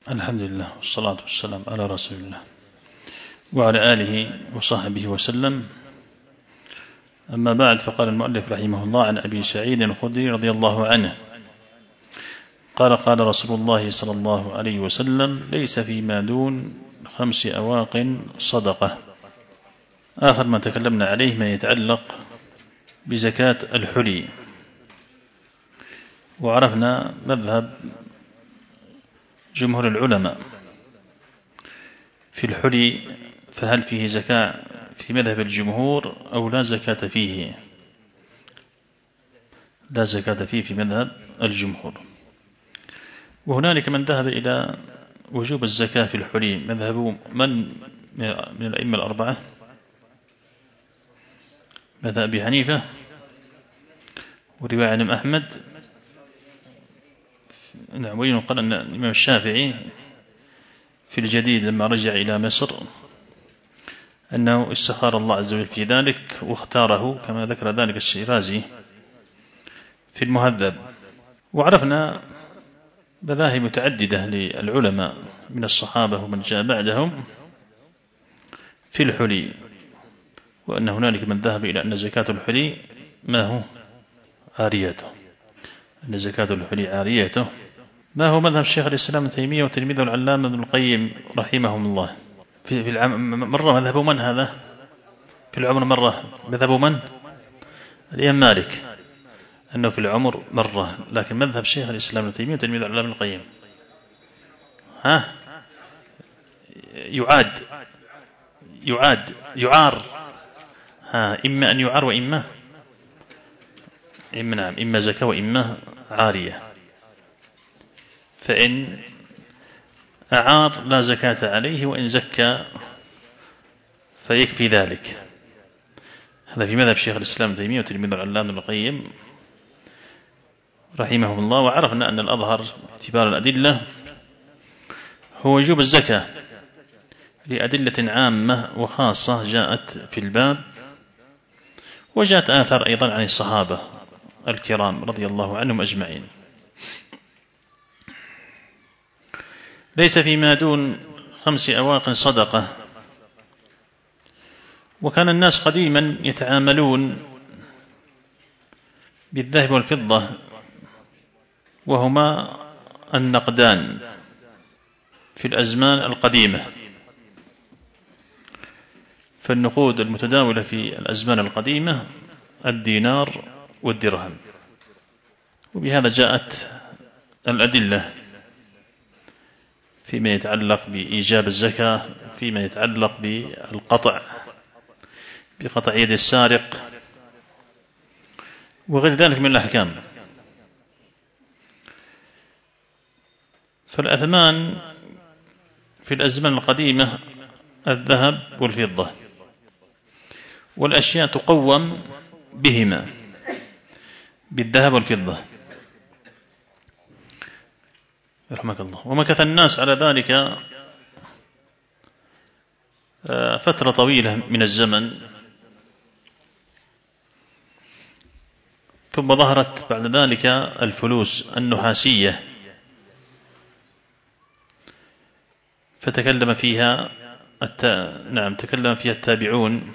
الحمد لله والصلاة والسلام على رسول الله وعلى آله وصحبه وسلم. أما بعد، فقال المؤلف رحمه الله: عن أبي سعيد الخدري رضي الله عنه قال: قال رسول الله صلى الله عليه وسلم: ليس فيما دون 5 أواق صدقة. آخر ما تكلمنا عليه ما يتعلق بزكاة الحلي، وعرفنا مذهب جمهور العلماء في الحلي، فهل فيه زكاة في مذهب الجمهور أو لا زكاة فيه؟ لا زكاة فيه في مذهب الجمهور. وهنالك من ذهب إلى وجوب الزكاة في الحلي، مذهب من الأئمة الأربعة؟ مذهب أبي حنيفة، ورواية عن أحمد، وينقل أن الإمام الشافعي في الجديد لما رجع إلى مصر أنه استخار الله عز وجل في ذلك واختاره، كما ذكر ذلك الشيرازي في المهذب. وعرفنا مذاهب متعددة للعلماء من الصحابة ومن جاء بعدهم في الحلي، وأن هنالك من ذهب إلى أن زكاة الحلي ما هو عاريته، أن زكاة الحلي عاريته، ما هو مذهب الشيخ الإسلام ابن تيمية وتلميذه العلامة ابن القيم رحمهم الله. في مرة مذهب من هذا؟ في العمر مرة مذهب من؟ الإمام مالك، أنه في العمر مرة. لكن مذهب الشيخ الإسلام ابن تيمية وتلميذه العلامة ابن القيم يعار، إما أن يعار وإما نعم، إما زكاة وإما عارية. فإن أعار لا زكاة عليه، وإن زكى فيكفي ذلك. هذا في مذهب شيخ الإسلام ابن تيمية وتلميذه العلامة ابن القيم رحمهم الله. وعرفنا أن الأظهر باعتبار الأدلة هو وجوب الزكاة لأدلة عامة وخاصة جاءت في الباب، وجاءت آثار أيضا عن الصحابة الكرام رضي الله عنهم أجمعين. ليس فيما دون 5 أواق صدقة. وكان الناس قديما يتعاملون بالذهب والفضة، وهما النقدان في الأزمان القديمة. فالنقود المتداولة في الأزمان القديمة الدينار والدرهم. وبهذا جاءت الأدلة فيما يتعلق بإيجاب الزكاة، فيما يتعلق بقطع يد السارق وغير ذلك من الأحكام. فالأثمان في الأزمان القديمة الذهب والفضة، والأشياء تقوم بهما، بالذهب والفضة رحمك الله. ومكث الناس على ذلك فترة طويلة من الزمن، ثم ظهرت بعد ذلك الفلوس النحاسية، فتكلم فيها تكلم فيها التابعون،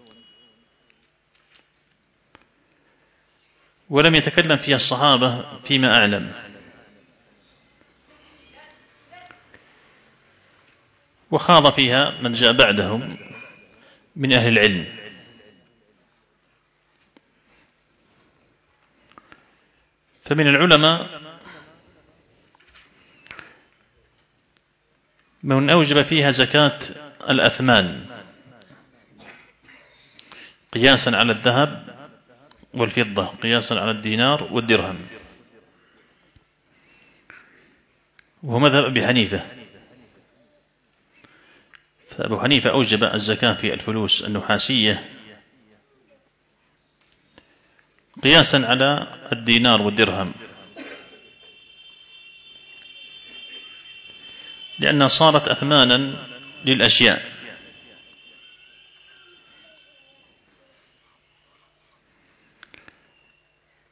ولم يتكلم فيها الصحابة فيما أعلم. وخاض فيها من جاء بعدهم من أهل العلم. فمن العلماء من أوجب فيها زكاة الأثمان قياسا على الذهب والفضة، قياسا على الدينار والدرهم، وهو مذهب أبي حنيفة. فأبو حنيفة أوجب الزكاة في الفلوس النحاسية قياسا على الدينار والدرهم، لأنها صارت أثمانا للأشياء.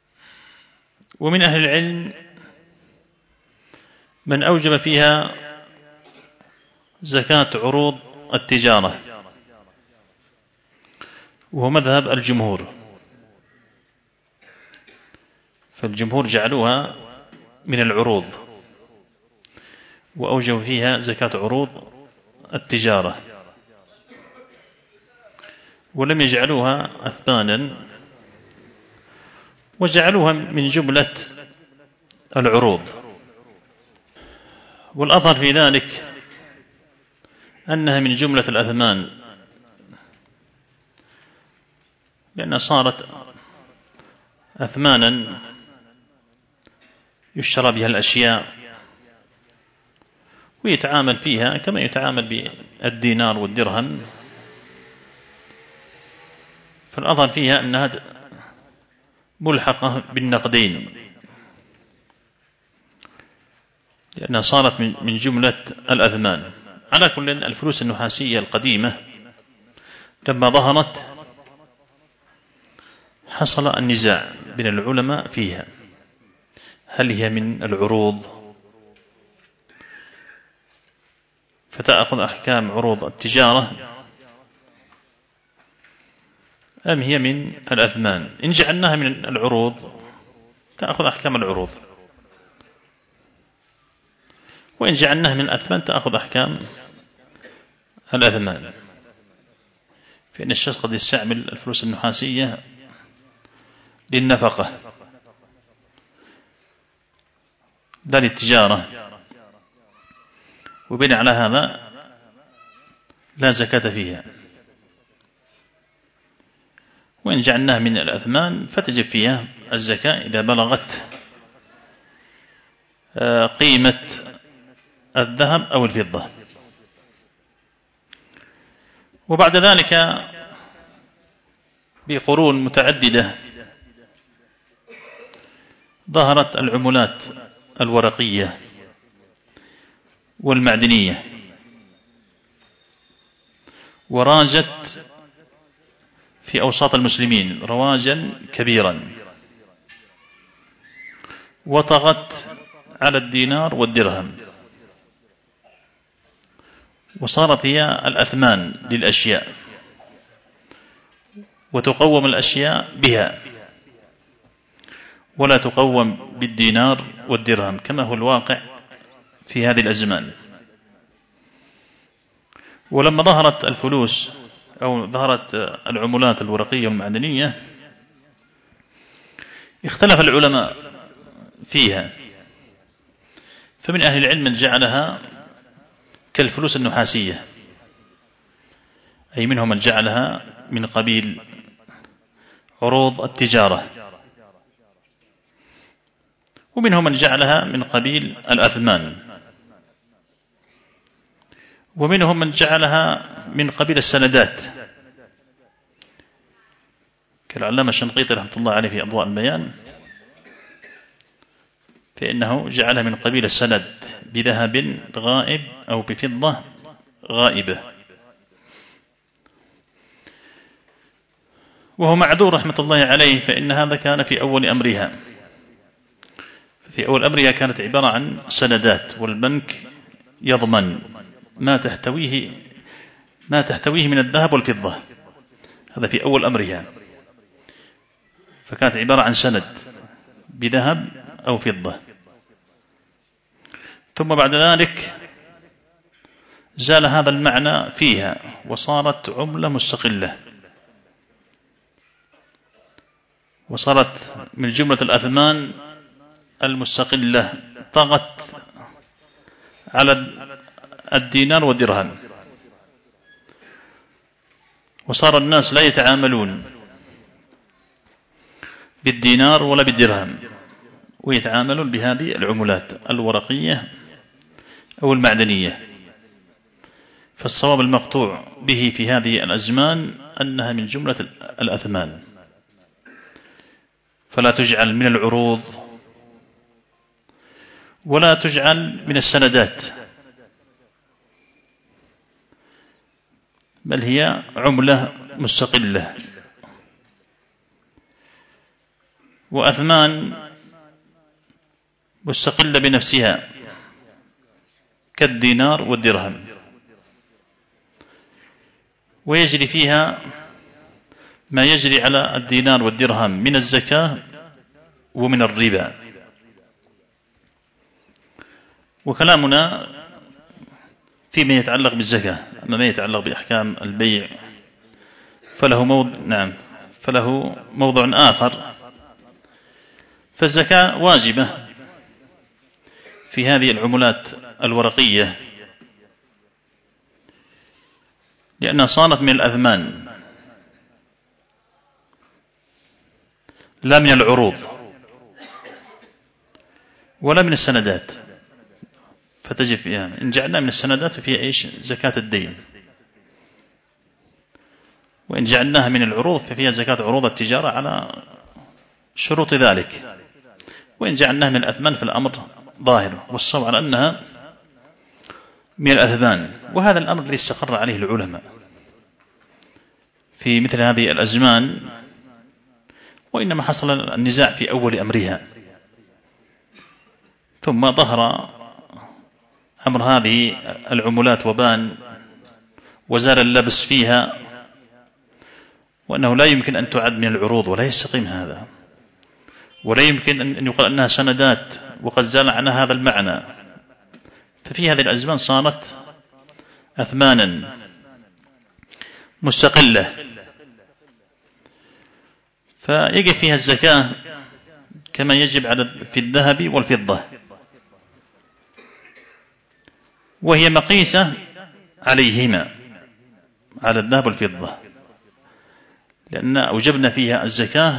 ومن أهل العلم من أوجب فيها زكاة عروض التجارة، وهو مذهب الجمهور، فالجمهور جعلوها من العروض وأوجبوا فيها زكاة عروض التجارة، ولم يجعلوها أثمانا، وجعلوها من جملة العروض. والأظهر في ذلك أنها من جملة الأثمان، لأنها صارت أثمانا يشترى بها الأشياء ويتعامل فيها كما يتعامل بالدينار والدرهم، فالأظهر فيها أنها ملحقة بالنقدين، لأنها صارت من جملة الأثمان. على كل، الفلوس النحاسية القديمة لما ظهرت حصل النزاع بين العلماء فيها، هل هي من العروض فتأخذ أحكام عروض التجارة، أم هي من الأثمان؟ إن جعلناها من العروض تأخذ أحكام العروض، وإن جعلناها من الأثمان تأخذ أحكام الأثمان، فإن الشخص قد يستعمل الفلوس النحاسية للنفقة لا للتجارة، وبناء على هذا لا زكاة فيها. وإن جعلناها من الأثمان فتجب فيها الزكاة إذا بلغت قيمة الذهب أو الفضة. وبعد ذلك بقرون متعددة ظهرت العملات الورقية والمعدنية، وراجت في أوساط المسلمين رواجا كبيرا، وطغت على الدينار والدرهم، وصارت هي الأثمان للأشياء، وتقوم الأشياء بها ولا تقوم بالدينار والدرهم كما هو الواقع في هذه الأزمان. ولما ظهرت الفلوس أو ظهرت العملات الورقية والمعدنية اختلف العلماء فيها، فمن أهل العلم من جعلها كالفلوس النحاسية، أي منهم من جعلها من قبيل عروض التجارة، ومنهم من جعلها من قبيل الأثمان، ومنهم من جعلها من قبيل السندات كالعلامة الشنقيطي رحمة الله عليه في أضواء البيان، فإنه جعلها من قبيل السند بذهب غائب أو بفضة غائبة، وهو معذور رحمة الله عليه، فإن هذا كان في أول أمرها. في أول أمرها كانت عبارة عن سندات، والبنك يضمن ما تحتويه من الذهب والفضة، هذا في أول أمرها، فكانت عبارة عن سند بذهب أو فضة. ثم بعد ذلك زال هذا المعنى فيها وصارت عملة مستقلة، وصارت من جملة الأثمان المستقلة، طغت على الدينار والدرهم، وصار الناس لا يتعاملون بالدينار ولا بالدرهم، ويتعاملون بهذه العملات الورقية أو المعدنية. فالصواب المقطوع به في هذه الأزمان أنها من جملة الأثمان، فلا تجعل من العروض ولا تجعل من السندات، بل هي عملة مستقلة وأثمان مستقلة بنفسها كالدينار والدرهم، ويجري فيها ما يجري على الدينار والدرهم من الزكاة ومن الربا. وكلامنا فيما يتعلق بالزكاة. أما ما يتعلق بأحكام البيع فله موضع آخر. فالزكاة واجبة في هذه العملات الورقية لأنها صارت من الأثمان لا من العروض ولا من السندات، فتجب فيها. إن جعلنا من السندات ففيها إيش؟ زكاة الدين. وإن جعلناها من العروض ففيها زكاة عروض التجارة على شروط ذلك. وإن جعلناها من الأثمان فالأمر ظاهر، والصواب على أنها من الأثمان. وهذا الأمر الذي استقر عليه العلماء في مثل هذه الأزمان، وإنما حصل النزاع في أول أمرها، ثم ظهر أمر هذه العملات وبان وزال اللبس فيها، وأنه لا يمكن أن تعد من العروض ولا يستقيم هذا، ولا يمكن أن يقال أنها سندات وقد زال عنها هذا المعنى. ففي هذه الأزمان صارت أثمانا مستقلة، فيجب فيها الزكاة كما يجب في الذهب والفضة، وهي مقيسة عليهما، على الذهب والفضة، لأن أوجبنا فيها الزكاة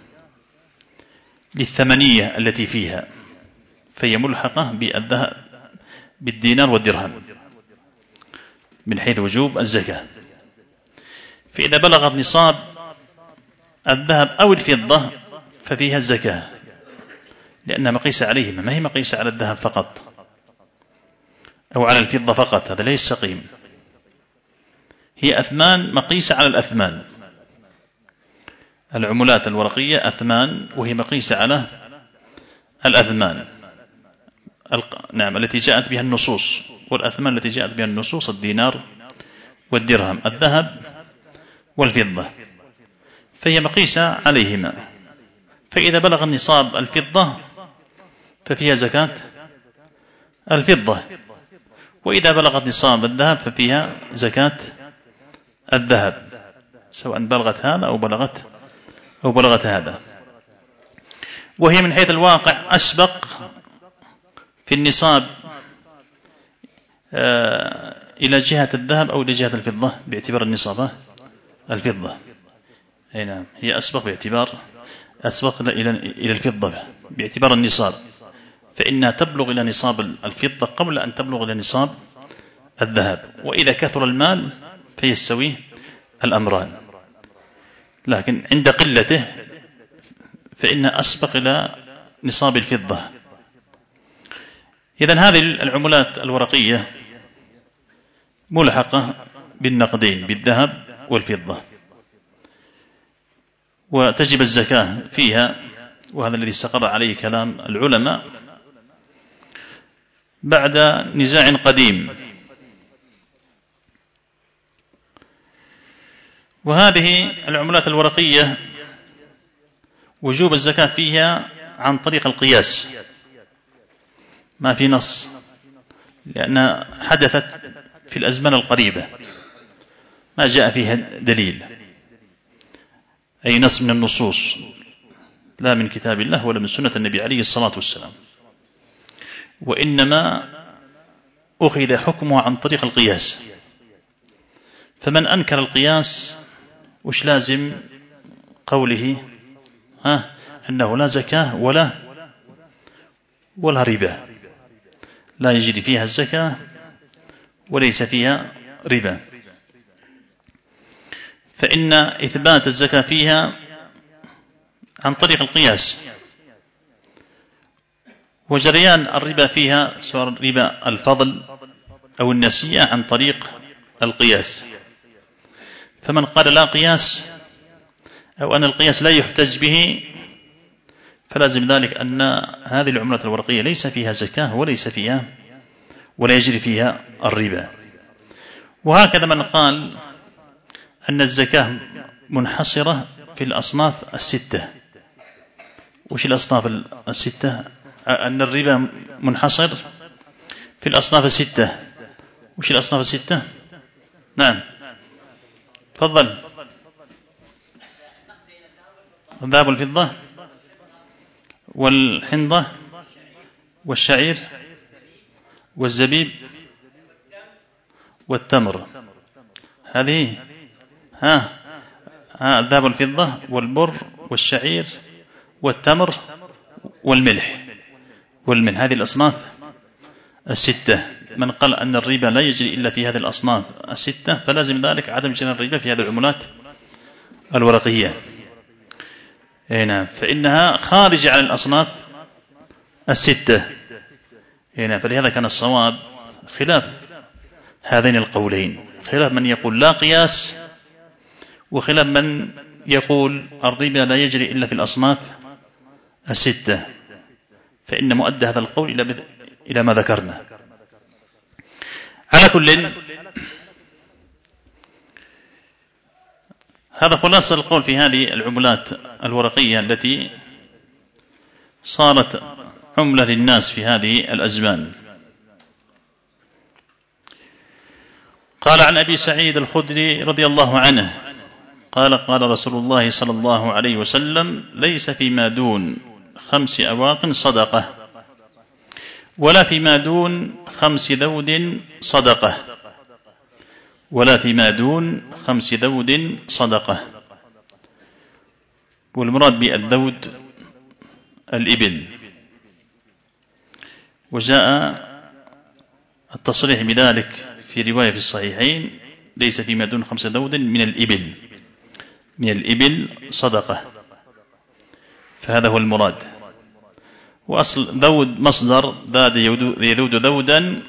للثمنية التي فيها، فهي ملحقة بالدينار والدرهم من حيث وجوب الزكاة. فإذا بلغت نصاب الذهب أو الفضة ففيها الزكاة، لأنها مقيسة عليهما، ما هي مقيسة على الذهب فقط أو على الفضة فقط، هذا لا يستقيم. هي أثمان مقيسة على الأثمان. العملات الورقية أثمان وهي مقيسة على الأثمان التي جاءت بها النصوص. والأثمان التي جاءت بها النصوص الدينار والدرهم، الذهب والفضة، فهي مقيسة عليهما. فإذا بلغ النصاب الفضة ففيها زكاة الفضة، وإذا بلغت نصاب الذهب ففيها زكاة الذهب، سواء بلغت هذا أو بلغت هذا. وهي من حيث الواقع أسبق في النصاب إلى جهة الذهب أو إلى جهة الفضة باعتبار النصاب الفضة. أي نعم، هي أسبق إلى الفضة باعتبار النصاب، فإنها تبلغ إلى نصاب الفضة قبل أن تبلغ إلى نصاب الذهب. وإذا كثر المال فيستوي الأمران، لكن عند قلته فإنها أسبق إلى نصاب الفضة. إذن هذه العملات الورقية ملحقة بالنقدين، بالذهب والفضة، وتجب الزكاة فيها. وهذا الذي استقر عليه كلام العلماء بعد نزاع قديم. وهذه العملات الورقية وجوب الزكاة فيها عن طريق القياس، ما في نص، لأنها حدثت في الأزمان القريبة ما جاء فيها دليل، أي نص من النصوص، لا من كتاب الله ولا من سنة النبي عليه الصلاة والسلام، وإنما أخذ حكمه عن طريق القياس. فمن أنكر القياس وش لازم قوله أنه لا زكاة ولا ربا، لا يجري فيها الزكاة وليس فيها ربا، فإن إثبات الزكاة فيها عن طريق القياس، وجريان الربا فيها سواء ربا الفضل أو النسيئة عن طريق القياس. فمن قال لا قياس أو أن القياس لا يحتج به فلازم ذلك أن هذه العملات الورقية ليس فيها زكاة ولا يجري فيها الربا. وهكذا من قال أن الزكاة منحصرة في الأصناف الستة. وش الأصناف الستة؟ أن الربا منحصر في الأصناف الستة. وش الأصناف الستة؟ نعم تفضل. الذهب والفضة والحنطة والشعير والزبيب والتمر. هذه الذهب والفضة والبر والشعير والتمر والملح. هذه الأصناف الستة. من قال أن الربا لا يجري إلا في هذه الأصناف الستة فلازم ذلك عدم جرى الربا في هذه العملات الورقية. نعم، فإنها خارجة عن الأصناف الستة. نعم، فلهذا كان الصواب خلاف هذين القولين، خلاف من يقول لا قياس، وخلاف من يقول الربا لا يجري إلا في الأصناف الستة، فإن مؤدى هذا القول إلى ما ذكرنا. على كل، هذا خلاصة القول في هذه العملات الورقية التي صارت عملة للناس في هذه الأزمان. قال عن أبي سعيد الخدري رضي الله عنه قال قال رسول الله صلى الله عليه وسلم: ليس فيما دون 5 أواق صدقة، ولا فيما دون 5 ذود صدقة، ولا فيما دون 5 ذود صدقة. والمراد بالذود الإبل، وجاء التصريح بذلك في رواية في الصحيحين: ليس فيما دون 5 ذود من الإبل صدقة. فهذا هو المراد. وأصل ذود مصدر ذاد يذود ذودا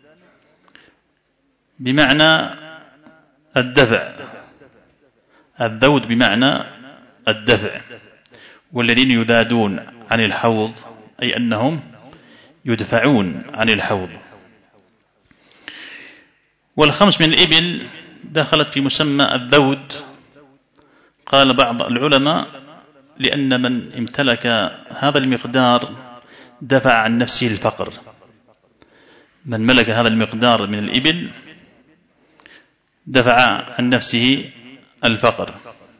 بمعنى الدفع، الذود بمعنى الدفع. والذين يذادون عن الحوض أي أنهم يدفعون عن الحوض. والخمس من الإبل دخلت في مسمى الذود. قال بعض العلماء: لأن من امتلك هذا المقدار دفع عن نفسه الفقر. من ملك هذا المقدار من الإبل دفع عن نفسه الفقر.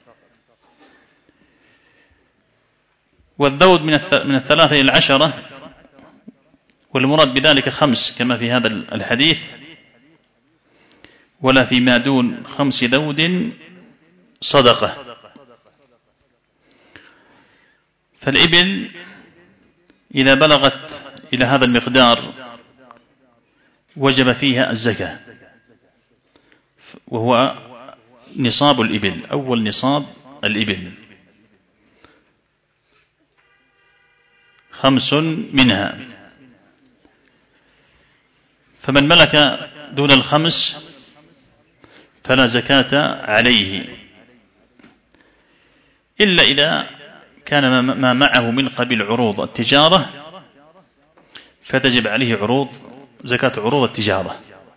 والذود من 3 إلى 10، والمراد بذلك 5 كما في هذا الحديث: ولا فيما دون 5 ذود صدقة. فالإبل إذا بلغت إلى هذا المقدار وجب فيها الزكاة، وهو نصاب الإبل، أول نصاب الإبل 5 منها. فمن ملك دون 5 فلا زكاة عليه، إلا إذا كان ما معه من قبيل عروض التجارة فتجب عليه زكاة عروض التجارة.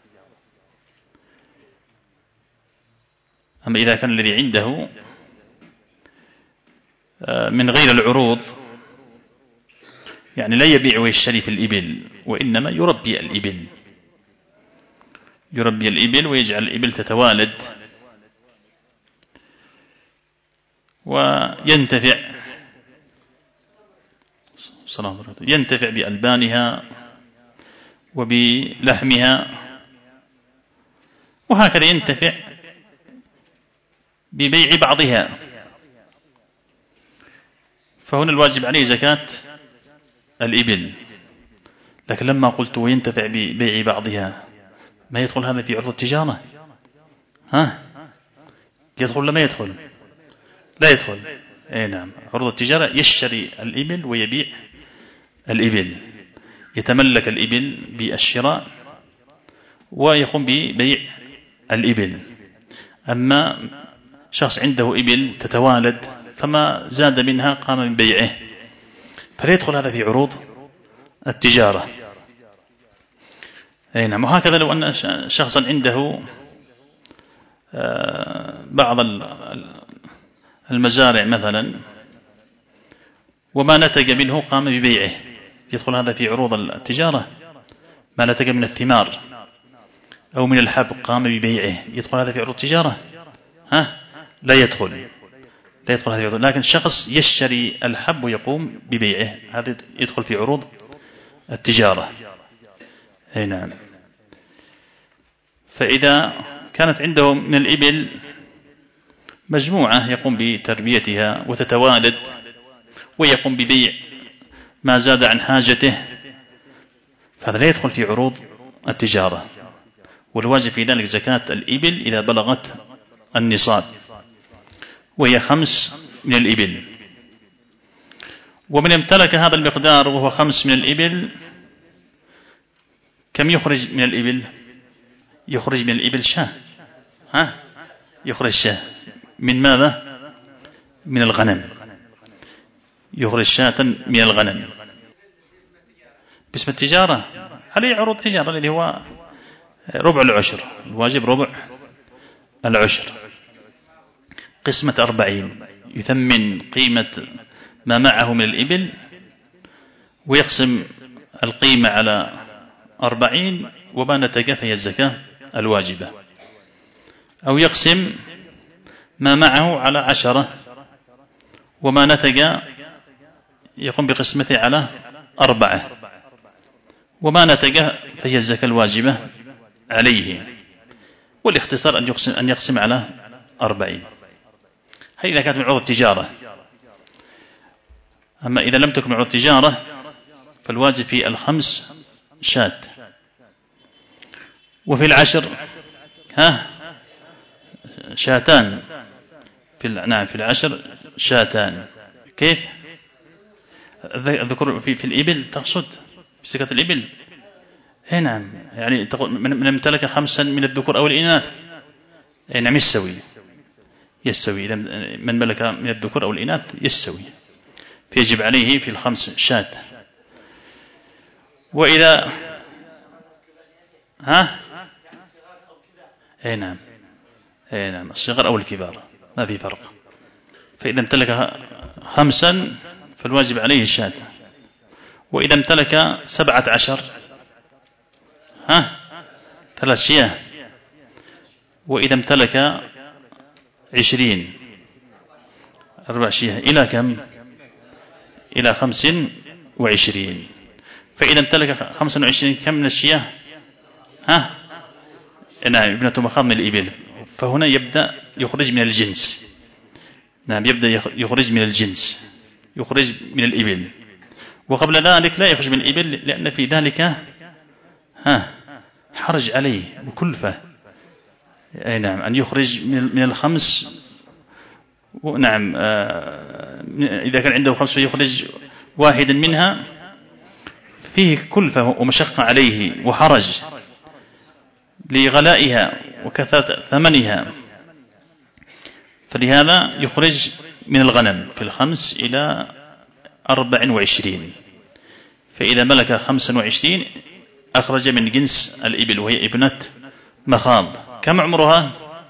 أما إذا كان الذي عنده من غير العروض، يعني لا يبيع ويشتري في الإبل، وإنما يربي الإبل ويجعل الإبل تتوالد وينتفع بألبانها وبلحمها، وهكذا ينتفع ببيع بعضها. فهنا الواجب عليه زكاة الإبل. لكن لما قلت وينتفع ببيع بعضها، ما يدخل هذا في عرض التجارة؟ يدخل ولا ما يدخل؟ لا يدخل. نعم، عرض التجارة يشتري الإبل ويبيع الإبل، يتملك الإبل بالشراء ويقوم ببيع الإبل. أما شخص عنده إبل تتوالد فما زاد منها قام من بيعه، فلا يدخل هذا في عروض التجارة. نعم. وهكذا لو أن شخصا عنده بعض المزارع مثلا وما نتج منه قام ببيعه، يدخل هذا في عروض التجارة؟ ما نتج من الثمار أو من الحب قام ببيعه، يدخل هذا في عروض التجارة؟ لا يدخل هذا في عروض. لكن شخص يشتري الحب ويقوم ببيعه، هذا يدخل في عروض التجارة. أي نعم. فإذا كانت عنده من الإبل مجموعة يقوم بتربيتها وتتوالد ويقوم ببيع ما زاد عن حاجته، فهذا لا يدخل في عروض التجارة. والواجب في ذلك زكاة الإبل إذا بلغت النصاب، وهي 5 من الإبل. ومن امتلك هذا المقدار وهو 5 من الإبل، كم يخرج من الإبل؟ يخرج من الإبل شاة. يخرج شاة من ماذا؟ من الغنم. يخرج شاة من الغنم باسم التجارة، عليه عروض التجارة الذي هو ربع العشر، الواجب ربع العشر، قسمة 40، يثمن قيمة ما معه من الإبل ويقسم القيمة على 40 وما نتج فهي الزكاة الواجبة، أو يقسم ما معه على 10 وما نتج يقوم بقسمته على 4 وما نتج فهي الزكاة الواجبة عليه. والاختصار أن يقسم على 40. هذه إذا كانت من عروض التجارة. أما إذا لم تكن من عروض التجارة فالواجب في 5 شاة، وفي 10 شاتان. نعم في 10 شاتان. كيف؟ الذكور في الإبل تقصد في زكاة الإبل؟ نعم، يعني من امتلك 5 من الذكور أو الإناث. نعم يستوي إذا من ملك من الذكور أو الإناث يستوي، فيجب عليه في 5 شاة. وإذا نعم الصغار أو الكبار ما في فرق. فإذا امتلك 5 فالواجب عليه شاة. وإذا امتلك 17 3 شياه. وإذا امتلك 20 4 شياه. إلى كم؟ إلى 25. فإذا امتلك 25 كم من الشياه؟ نعم ابنة مخاض من الإبل. فهنا يبدأ يخرج من الجنس. نعم يبدأ يخرج من الجنس، يخرج من الإبل. وقبل ذلك لا يخرج من الإبل لأن في ذلك حرج عليه وكلفة. أي نعم أن يخرج من 5. نعم إذا كان عنده 5 فيخرج واحدا منها فيه كلفة ومشقة عليه وحرج لغلائها وكثرة ثمنها. فلهذا يخرج من الغنم في 5 إلى 24. فإذا ملك 25 أخرج من جنس الإبل وهي ابنة مخاض. كم عمرها؟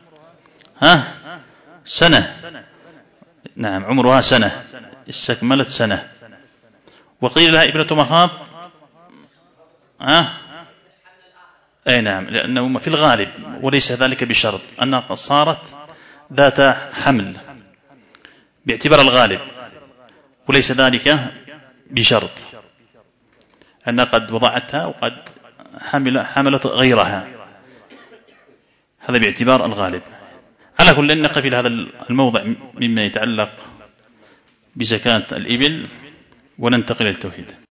سنة. نعم عمرها سنة، استكملت سنة. وقيل لها ابنة مخاض أي نعم لأنه في الغالب وليس ذلك بشرط أنها قد صارت ذات حمل باعتبار الغالب، وليس ذلك بشرط أنها قد وضعتها وقد حملت غيرها، هذا باعتبار الغالب. على كل نقف إلى هذا الموضع مما يتعلق بزكاة الإبل وننتقل إلى التوحيد.